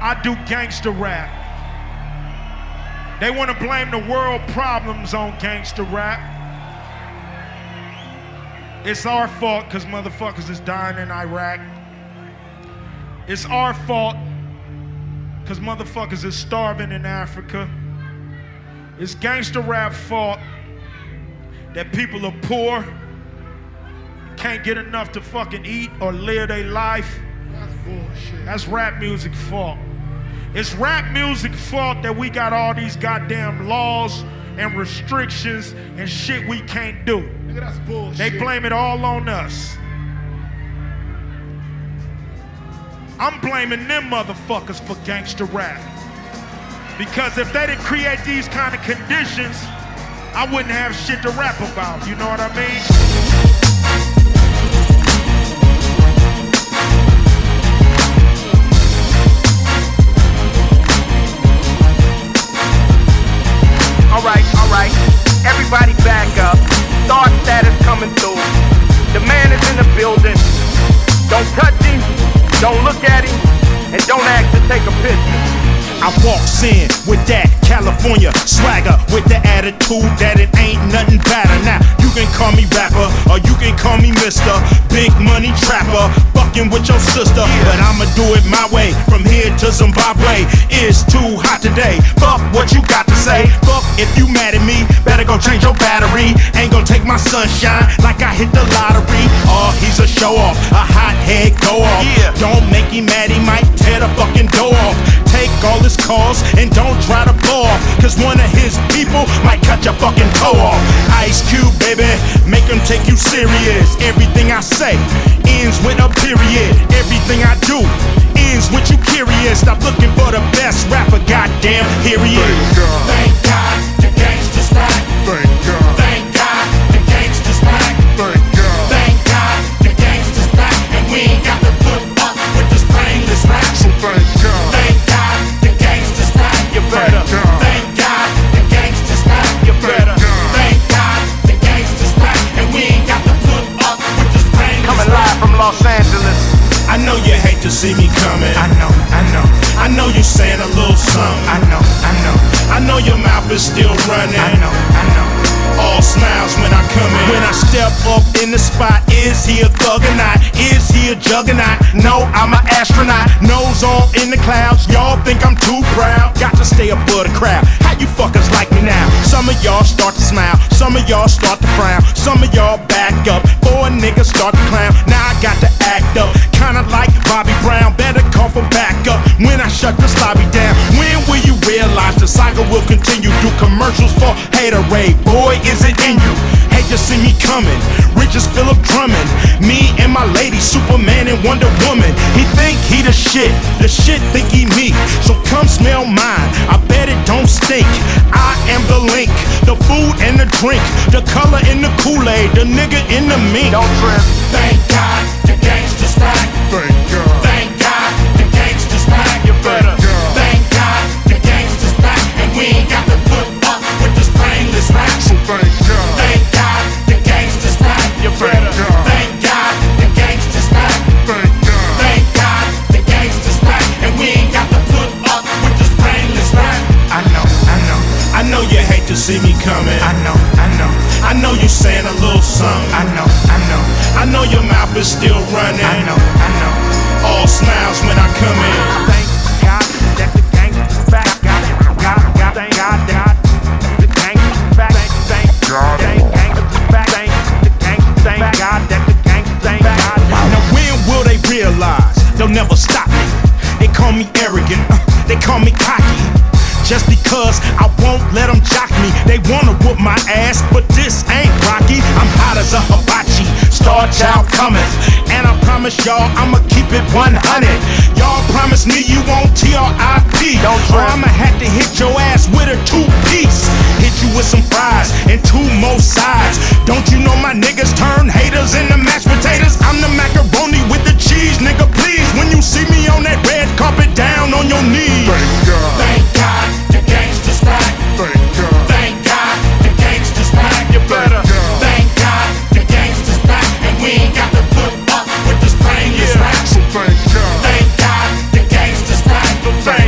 I do gangster rap. They want to blame the world problems on gangster rap. It's our fault because motherfuckers is dying in Iraq. It's our fault because motherfuckers is starving in Africa. It's gangster rap fault that people are poor, can't get enough to fucking eat or live their life. That's bullshit. That's rap music fault. It's rap music fault that we got all these goddamn laws and restrictions and shit we can't do. Nigga, that's bullshit. They blame it all on us. I'm blaming them motherfuckers for gangster rap. Because if they didn't create these kind of conditions, I wouldn't have shit to rap about, you know what I mean? Alright, everybody back up. Star status coming through. The man is in the building. Don't touch him, don't look at him, and don't ask to take a picture. I walks in with that California swagger, with the attitude that it ain't nothing better. Now, you can call me rapper, or you can call me Mr. Big Money Trapper, fucking with your sister. But I'ma do it my way, from here to Zimbabwe. It's too hot today, fuck what you got to say. Fuck if you mad at me, better go change your battery. Ain't gonna take my sunshine like I hit the lottery. Oh, he's a show off, a hothead go off. Don't make him mad, he might tear the fucking door off. Take all his calls and don't try to blow off, cause one of his people might cut your fucking toe off. Ice Cube, baby, make him take you serious. Everything I say ends with a period. Everything I do ends with you curious. Stop looking for the best rapper, goddamn, here he is. Thank God the gangsters back. Thank God. Thank God the gangsters back. Thank God. Thank God the gangsters back. And we ain't got to put up with this brainless rap. So thank God. Thank God the gangsters back. You better. Thank God the gangsters back. You better. Thank God the gangsters back. And we ain't got to put up with this brainless Coming live from Los Angeles. I know you hate to see me coming. I know. I know you saying a little something. I know your mouth is still running. I know. All smiles when I come in. When I step up in the spot, is he a thug or not? Is he a juggernaut? No, I'm an astronaut. Nose all in the clouds. Y'all think I'm too proud? Got to stay above the crowd. How you fuckers like me now? Some of y'all start to smile. Some of y'all start to frown. Some of y'all back up. 4 niggas start to clown. Now I got to act up. Kinda like Bobby Brown. Better call for backup when I shut this lobby down. When will you realize the saga will continue? Do commercials for haterade. Boy, is it in you? Hate to see me coming. Rich as Philip Drummond. Me and my lady, Superman and Wonder Woman. He think he the shit think he me. So come smell mine, I bet it don't stink. I am the link, the food and the drink, the color in the Kool-Aid, the nigga in the mink. Don't trip. Thank God the gangsters back. Thank God. Thank God the gangsters back. You better. Thank God the gangsters back. And we ain't got to put up with this brainless rap. So thank God. Thank God the gangsters back. You better. Thank God the gangsters back. Thank God. Thank God the gangsters back. And we ain't got to put up with this brainless rap. I know. I know you hate to see me coming. I know. I know you saying a little something. I know. I know your mouth is still running. I know. All smiles when I come in. Thank God that the gangsters back. God, thank God that the gangsters back. Thank God that the gangsters back. Thank God that the gangsters back. Now when will they realize they'll never stop me? They call me arrogant, they call me cocky. Just because I won't let them jock me. They wanna whoop my ass, but this ain't Rocky. I'm hot as a hibachi, Star Child coming. And I promise y'all I'ma keep it 100. Y'all promise me you won't TRIP. Or I'ma have to hit your ass with a 2-piece. Hit you with some fries and 2 more sides. Don't you know my niggas turn haters into mashed potatoes? I'm the macaroni with the cheese, nigga, please. When you see me on that red carpet, down on your knees. Thank God. Thank God the gangsters back. Thank God. Thank God the gangsters back. You better. Thank God the gangsters back. And we ain't got to put up with this brainless rap. So thank God. Thank God the gangsters back. Thank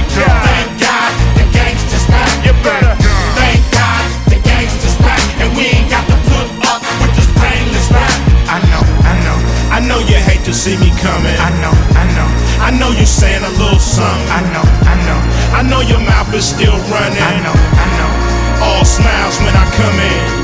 see me coming. I know. I know you saying a little something. I know. I know your mouth is still running. I know. All smiles when I come in.